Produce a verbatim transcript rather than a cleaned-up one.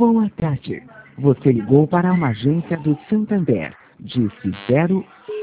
Boa tarde. Você ligou para uma agência do Santander. Disse zero